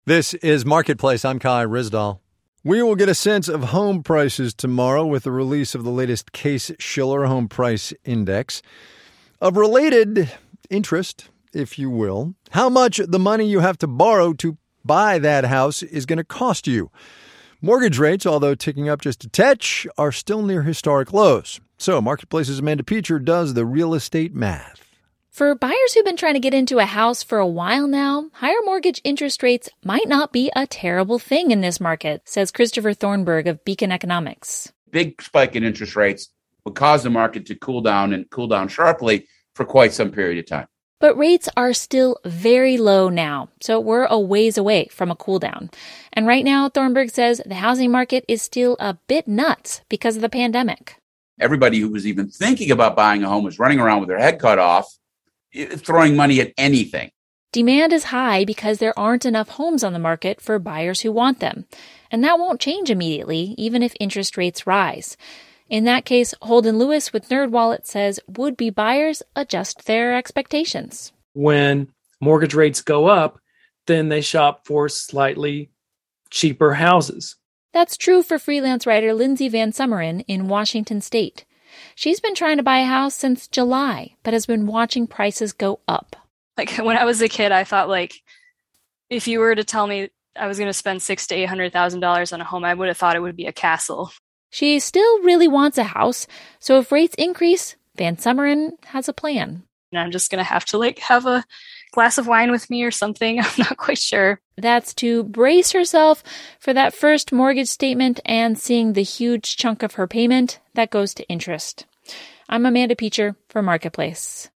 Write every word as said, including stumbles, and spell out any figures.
This is Marketplace. I'm Kai Ryssdal. We will get a sense of home prices tomorrow with the release of the latest Case-Shiller Home Price Index. Of related interest, if you will, how much the money you have to borrow to buy that house is going to cost you. Mortgage rates, although ticking up just a touch, are still near historic lows. So Marketplace's Amanda Peacher does the real estate math. For buyers who've been trying to get into a house for a while now, higher mortgage interest rates might not be a terrible thing in this market, says Christopher Thornburg of Beacon Economics. Big spike in interest rates would cause the market to cool down and cool down sharply for quite some period of time. But rates are still very low now, so we're a ways away from a cool down. And right now, Thornburg says the housing market is still a bit nuts because of the pandemic. Everybody who was even thinking about buying a home was running around with their head cut off, throwing money at anything. Demand is high because there aren't enough homes on the market for buyers who want them. And that won't change immediately, even if interest rates rise. In that case, Holden Lewis with NerdWallet says would-be buyers adjust their expectations. When mortgage rates go up, then they shop for slightly cheaper houses. That's true for freelance writer Lindsay Van Sumeren in Washington State. She's been trying to buy a house since July, but has been watching prices go up. Like when I was a kid, I thought like if you were to tell me I was going to spend six to eight hundred thousand dollars on a home, I would have thought it would be a castle. She still really wants a house, so if rates increase, Van Sumeren has a plan. And I'm just going to have to like have a glass of wine with me or something. I'm not quite sure. That's to brace herself for that first mortgage statement and seeing the huge chunk of her payment that goes to interest. I'm Amanda Peacher for Marketplace.